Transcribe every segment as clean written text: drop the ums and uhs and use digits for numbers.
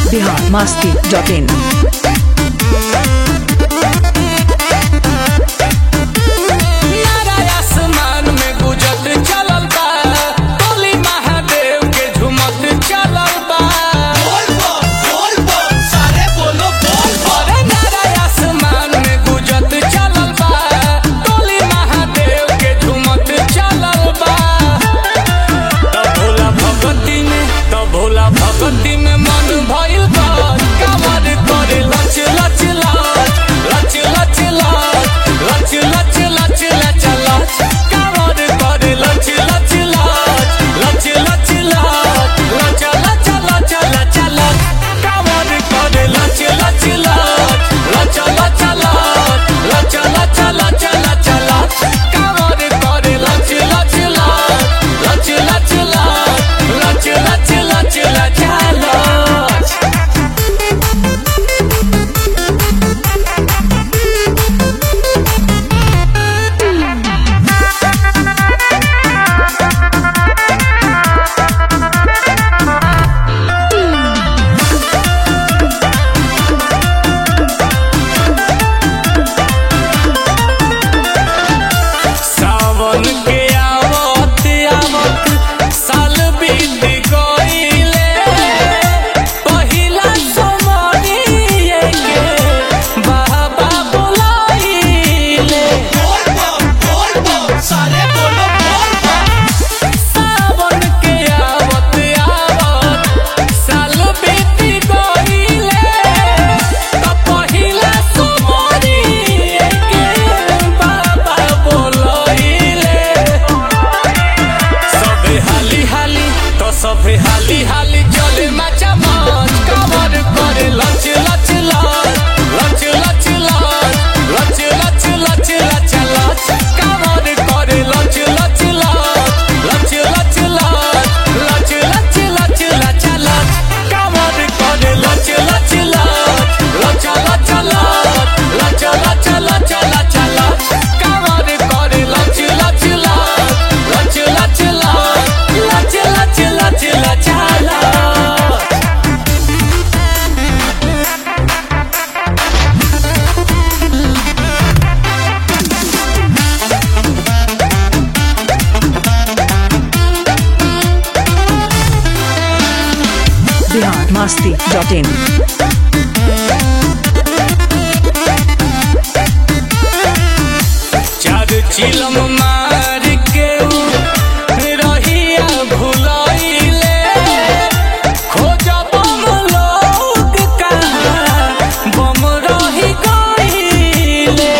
biharmasti.in भगती में मन भइल बा कावर करे लच लच लच लच लच लच लच लच लच कावर करे लच लच लच लच लच लच लच लच लच कावर करे लच लच लच लच लच लच लच लच लच कावर करे लच लच लच लच लच लच लच लच सावन के आवत आवत साल बीत गइले पहिला सोमरिए के बाबा बुलाइले सारे बोलो सावन के आवत आवत साल बीत गइले तो पहिला सोमरिए के बाबा बुलाइले सबे हाली हाली तो सबे हाली हाली चले माचा माच कावर करे लच लच लच लच लच लच लच लच लच कावर करे लच लच लच लच लच लच लच लच लच कावर करे लच लच लच लच लच लच लच लच लच कावर करे लच लच लच लच लच लच लच biharmasti.in चार चिलम मार के रहिया भुलाइले खोजब हम लोग कहाँ बम रही गइले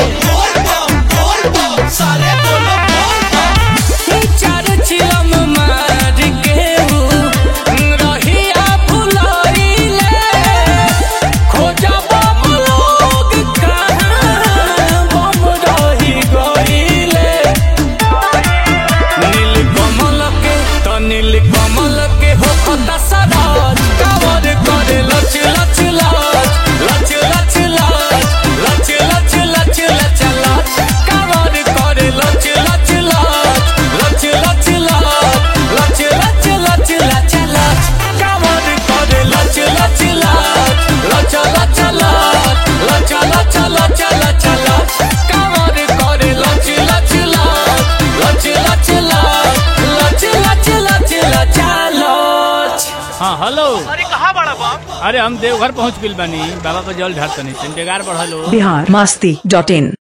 सारे बोलो चार चिलम मार के रहिया भुलाइले खोजब हम लोग कहाँ बम रही गइले नील कमल के तो नील कमल के हो पता सराज कावर करे लच लच लच लच लच लच लच लच लच कावर करे लच लच लच लच लच लच लच लच लच कावर करे लच लच लच लच लच लच लच लच लच कावर करे लच लच लच लच लच लच लच लच। हाँ हेलो। अरे कहाँ बड़ा बाप? अरे हम देवघर पहुँच गइल बानी बाबा का जल ढारतनी इंतजार बढ़लो biharmasti.in